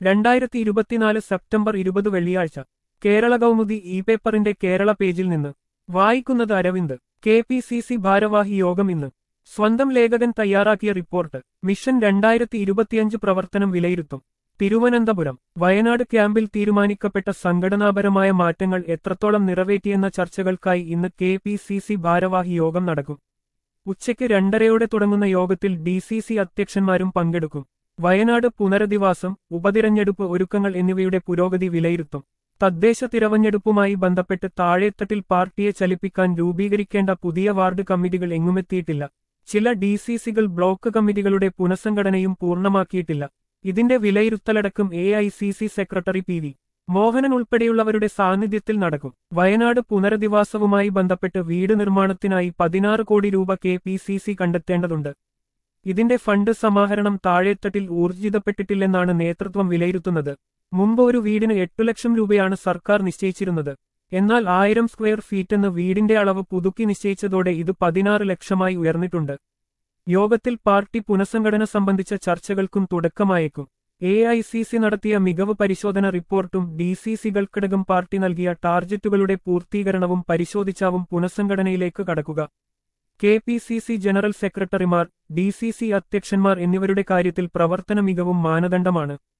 2024 September 20 വെള്ളിയാഴ്ച Kerala Kaumudi E പേപ്പറിന്റെ കേരള പേജിൽ നിന്ന് വായിക്കുന്നത് അരവിന്ദ്. KPCC ഭാരവാഹി യോഗം ഇന്ന്. സ്വന്തം ലേഖകൻ തയ്യാറാക്കിയ റിപ്പോർട്ട്. മിഷൻ 2025 പ്രവർത്തനം വിലയിരുത്തും. തിരുവനന്തപുരം. വയനാട് ക്യാമ്പിൽ തീരുമാനിക്കപ്പെട്ട സംഘടനാപരമായ മാറ്റങ്ങൾ എത്രത്തോളം നിറവേറ്റിയെന്ന ചർച്ചകൾക്കായി ഇന്ന് KPCC ഭാരവാഹി യോഗം നടക്കും. ഉച്ചയ്ക്ക് 2:30 തുടങ്ങുന്ന യോഗത്തിൽ DCC അധ്യക്ഷന്മാരും പങ്കെടുക്കും. വയനാട് പുനരധിവാസം, ഉപതിരഞ്ഞെടുപ്പ് ഒരുക്കങ്ങൾ എന്നിവയുടെ പുരോഗതി വിലയിരുത്തും. തദ്ദേശ തിരഞ്ഞെടുപ്പുമായി ബന്ധപ്പെട്ട് താഴേത്തട്ടിൽ പാർട്ടിയെ ചലിപ്പിക്കാൻ രൂപീകരിക്കേണ്ട പുതിയ വാർഡ് കമ്മിറ്റികൾ എങ്ങുമെത്തിയിട്ടില്ല. ചില DCCകൾ ബ്ലോക്ക് കമ്മിറ്റികളുടെ പുനഃസംഘടനയും പൂർണ്ണമാക്കിയിട്ടില്ല. ഇതിന്റെ വിലയിരുത്തലടക്കം AICC സെക്രട്ടറി PV മോഹനൻ ഉൾപ്പെടെയുള്ളവരുടെ സാന്നിധ്യത്തിൽ നടക്കും. വയനാട് പുനരധിവാസവുമായി ബന്ധപ്പെട്ട് വീട് നിർമ്മാണത്തിനായി 16 കോടി രൂപ KPCC കണ്ടെത്തേണ്ടതുണ്ട്. ഇതിന്റെ ഫണ്ട് സമാഹരണം താഴേത്തട്ടിൽ ഊർജിതപ്പെട്ടിട്ടില്ലെന്നാണ് നേതൃത്വം വിലയിരുത്തുന്നത്. മുമ്പ് ഒരു വീടിന് 8 ലക്ഷം രൂപയാണ് സർക്കാർ നിശ്ചയിച്ചിരുന്നത്. എന്നാൽ 1000 സ്ക്വയർ ഫീറ്റെന്ന് വീടിന്റെ അളവ് പുതുക്കി നിശ്ചയിച്ചതോടെ ഇത് 16 ലക്ഷമായി ഉയർന്നിട്ടുണ്ട്. യോഗത്തിൽ പാർട്ടി പുനഃസംഘടന സംബന്ധിച്ച ചർച്ചകൾക്കും തുടക്കമായേക്കും. AICC നടത്തിയ മികവ് പരിശോധന റിപ്പോർട്ടും DCCകൾക്കടക്കം പാർട്ടി നൽകിയ ടാർജറ്റുകളുടെ പൂർത്തീകരണവും പരിശോധിച്ചാവും പുനഃസംഘടനയിലേക്ക് കടക്കുക. KPCC ജനറൽ സെക്രട്ടറിമാർ, DCC അധ്യക്ഷന്മാർ എന്നിവരുടെ കാര്യത്തിൽ പ്രവർത്തന മികവും മാനദണ്ഡമാണ്.